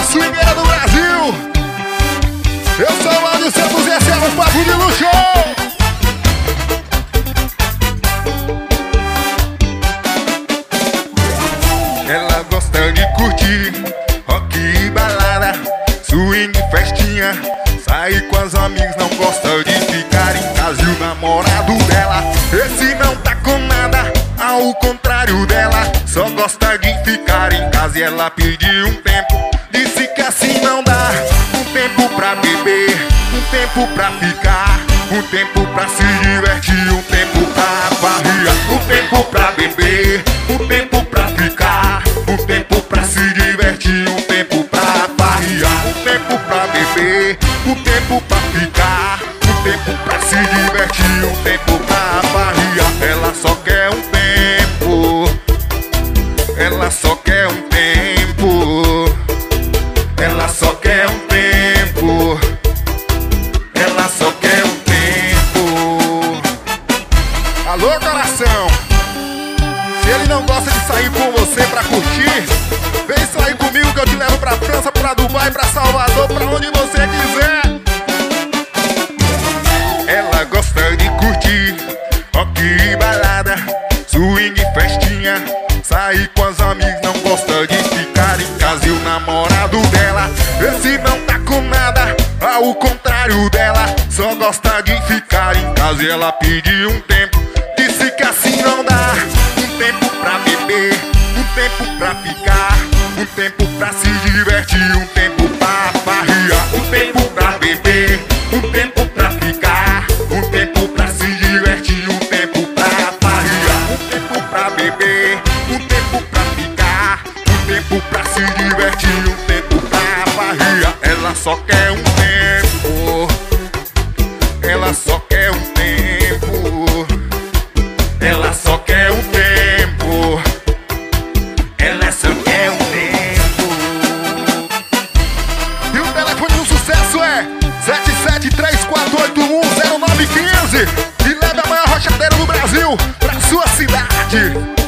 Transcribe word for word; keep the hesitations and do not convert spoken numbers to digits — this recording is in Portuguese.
swingueira do Brasil. Eu sou o Áudio Santos e esse é um Papo de Luxo. Ela gosta de curtir rock e balada, swing, festinha, sair com as amigas. Não gosta de ficar em casa e o namorado dela, esse não tá com nada, ao contrário dela, só gosta de ficar em casa. E ela pediu um tempo, disse que assim não dá. Um tempo pra beber, um tempo pra ficar, um tempo pra se divertir, um tempo pra farrear. Um tempo pra beber, um tempo pra ficar, um tempo pra se divertir, um tempo pra farrear. Um tempo pra beber, um tempo pra ficar, um tempo pra se divertir, um tempo pra farrear. Ela só quer um tempo, ela só quer um tempo, ela só quer um tempo, ela só quer um tempo. Alô, coração, se ele não gosta de sair com você pra curtir, vem sair comigo que eu te levo pra França, pra Dubai, pra Salvador, pra onde você quiser. Ela gosta de curtir rock e balada, swing, festinha, sair com as amigas. Não gosta de ficar em casa e o namorado dela, esse não tá com nada, ao contrário dela, só gosta de ficar em casa. E ela pediu um tempo, disse que assim não dá. Um tempo pra beber, um tempo pra ficar, um tempo pra se divertir, um tempo pra farrear. Um tempo pra beber, um tempo pra ficar, um tempo pra se divertir, um tempo pra farrear. Um tempo pra beber, um tempo pra ficar, um tempo pra se divertir, um tempo pra farrear. Ela só quer um tempo, ela só quer um tempo, ela só quer um tempo, ela só quer um tempo. E o telefone do sucesso é sete sete três quatro oito um zero nove um cinco. E leve a maior rochadeira do Brasil pra sua cidade.